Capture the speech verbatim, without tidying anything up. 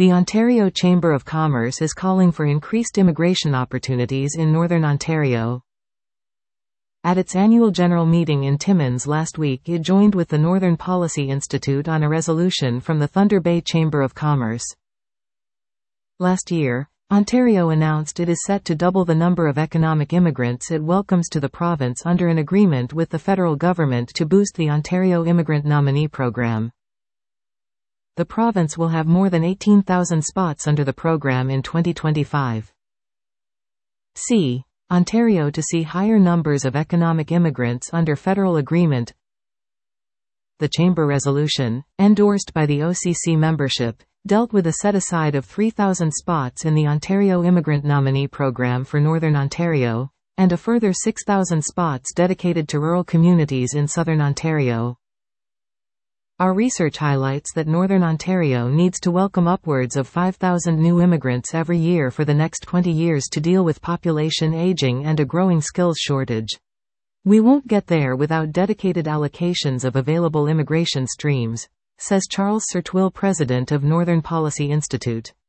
The Ontario Chamber of Commerce is calling for increased immigration opportunities in Northern Ontario. At its annual general meeting in Timmins last week, it joined with the Northern Policy Institute on a resolution from the Thunder Bay Chamber of Commerce. Last year, Ontario announced it is set to double the number of economic immigrants it welcomes to the province under an agreement with the federal government to boost the Ontario Immigrant Nominee Program. The province will have more than eighteen thousand spots under the program in twenty twenty-five. C. Ontario to see higher numbers of economic immigrants under federal agreement. The Chamber resolution, endorsed by the O C C membership, dealt with a set-aside of three thousand spots in the Ontario Immigrant Nominee Program for Northern Ontario, and a further six thousand spots dedicated to rural communities in Southern Ontario. Our research highlights that Northern Ontario needs to welcome upwards of five thousand new immigrants every year for the next twenty years to deal with population aging and a growing skills shortage. We won't get there without dedicated allocations of available immigration streams, says Charles Sertwill, president of Northern Policy Institute.